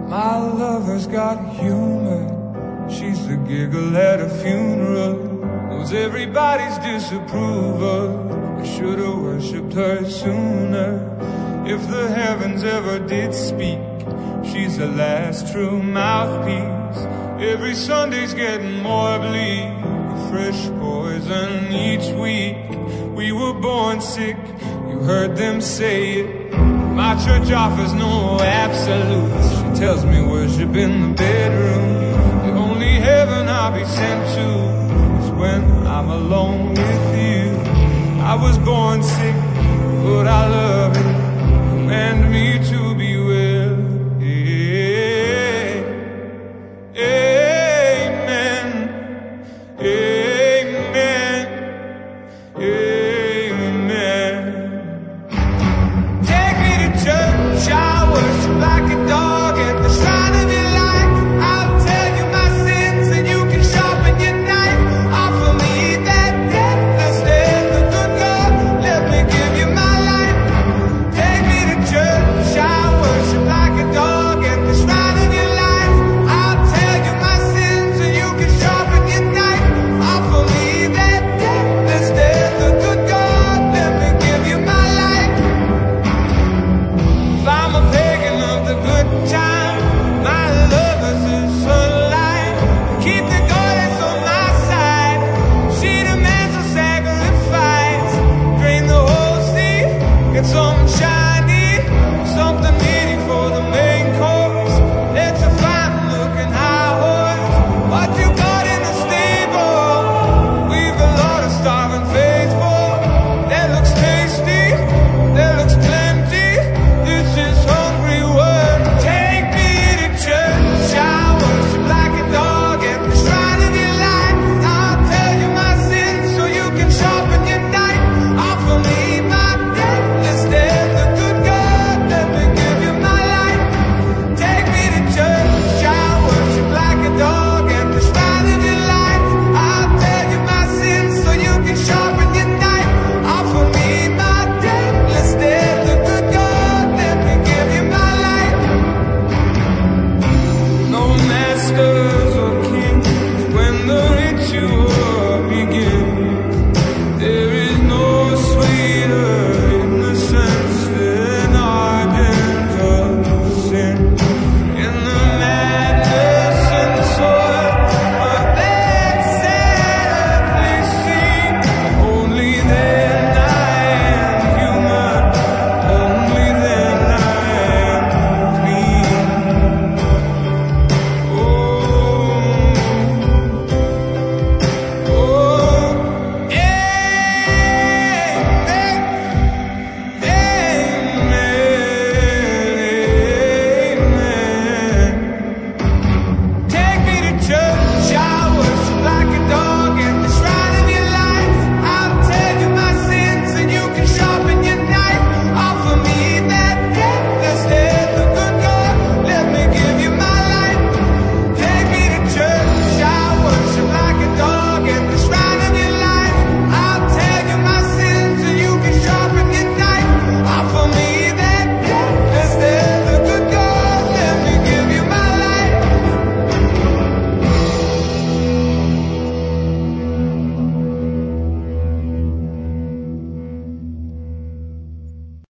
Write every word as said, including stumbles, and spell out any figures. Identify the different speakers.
Speaker 1: My lover's got humor. She's the giggle at a funeral. Knows everybody's disapproval. I should've worshipped her sooner. If the heavens ever did speak, she's the last true mouthpiece. Every Sunday's getting more bleak, fresh poison each week. We were born sick, you heard them say it. My church offers no absolutes. She tells me worship in the bedroom. The only heaven I'll be sent to is when I'm alone with you. I was born sick, but I love it. Command me